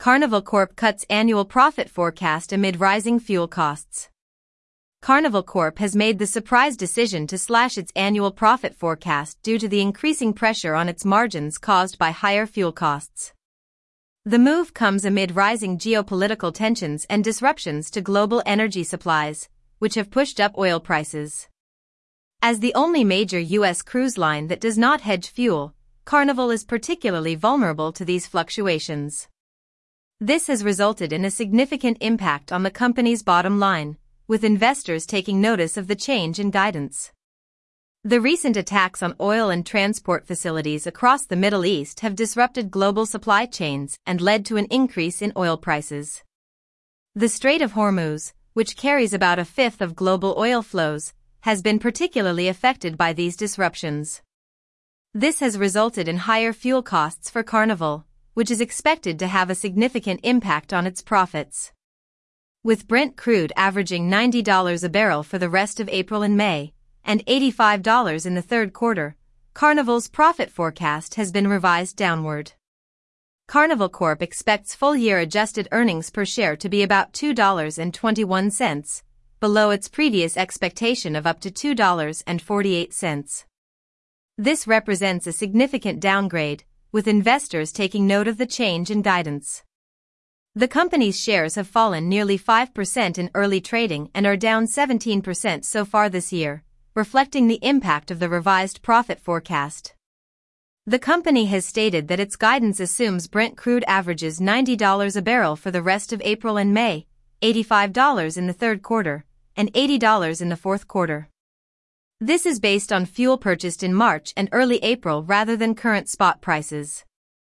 Carnival Corp cuts annual profit forecast amid rising fuel costs. Carnival Corp has made the surprise decision to slash its annual profit forecast due to the increasing pressure on its margins caused by higher fuel costs. The move comes amid rising geopolitical tensions and disruptions to global energy supplies, which have pushed up oil prices. As the only major U.S. cruise line that does not hedge fuel, Carnival is particularly vulnerable to these fluctuations. This has resulted in a significant impact on the company's bottom line, with investors taking notice of the change in guidance. The recent attacks on oil and transport facilities across the Middle East have disrupted global supply chains and led to an increase in oil prices. The Strait of Hormuz, which carries about a fifth of global oil flows, has been particularly affected by these disruptions. This has resulted in higher fuel costs for Carnival, which is expected to have a significant impact on its profits. With Brent crude averaging $90 a barrel for the rest of April and May, and $85 in the third quarter, Carnival's profit forecast has been revised downward. Carnival Corp expects full-year adjusted earnings per share to be about $2.21, below its previous expectation of up to $2.48. This represents a significant downgrade, with investors taking note of the change in guidance. The company's shares have fallen nearly 5% in early trading and are down 17% so far this year, reflecting the impact of the revised profit forecast. The company has stated that its guidance assumes Brent crude averages $90 a barrel for the rest of April and May, $85 in the third quarter, and $80 in the fourth quarter. This is based on fuel purchased in March and early April rather than current spot prices.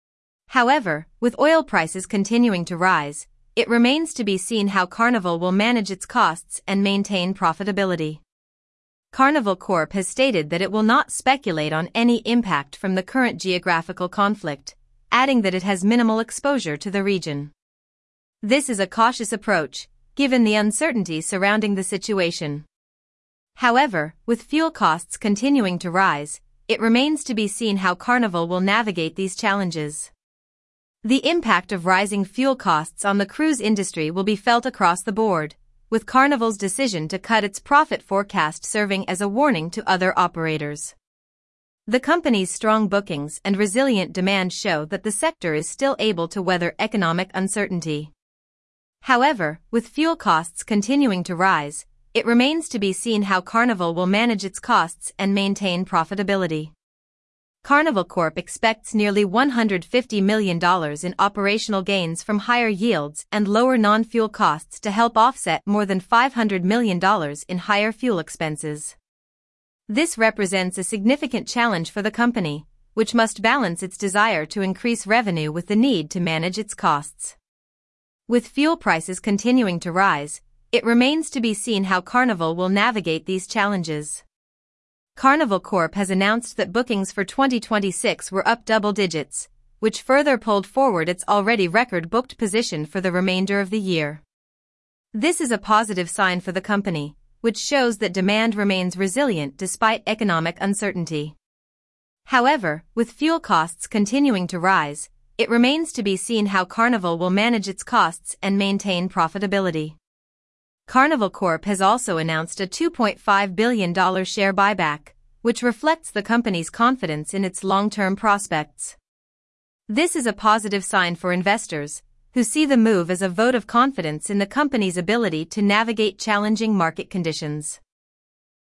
However, with oil prices continuing to rise, it remains to be seen how Carnival will manage its costs and maintain profitability. Carnival Corp has stated that it will not speculate on any impact from the current geographical conflict, adding that it has minimal exposure to the region. This is a cautious approach, given the uncertainty surrounding the situation. However, with fuel costs continuing to rise, it remains to be seen how Carnival will navigate these challenges. The impact of rising fuel costs on the cruise industry will be felt across the board, with Carnival's decision to cut its profit forecast serving as a warning to other operators. The company's strong bookings and resilient demand show that the sector is still able to weather economic uncertainty. However, with fuel costs continuing to rise, it remains to be seen how Carnival will manage its costs and maintain profitability. Carnival Corp expects nearly $150 million in operational gains from higher yields and lower non-fuel costs to help offset more than $500 million in higher fuel expenses. This represents a significant challenge for the company, which must balance its desire to increase revenue with the need to manage its costs. With fuel prices continuing to rise, it remains to be seen how Carnival will navigate these challenges. Carnival Corp has announced that bookings for 2026 were up double digits, which further pulled forward its already record-booked position for the remainder of the year. This is a positive sign for the company, which shows that demand remains resilient despite economic uncertainty. However, with fuel costs continuing to rise, it remains to be seen how Carnival will manage its costs and maintain profitability. Carnival Corp has also announced a $2.5 billion share buyback, which reflects the company's confidence in its long-term prospects. This is a positive sign for investors, who see the move as a vote of confidence in the company's ability to navigate challenging market conditions.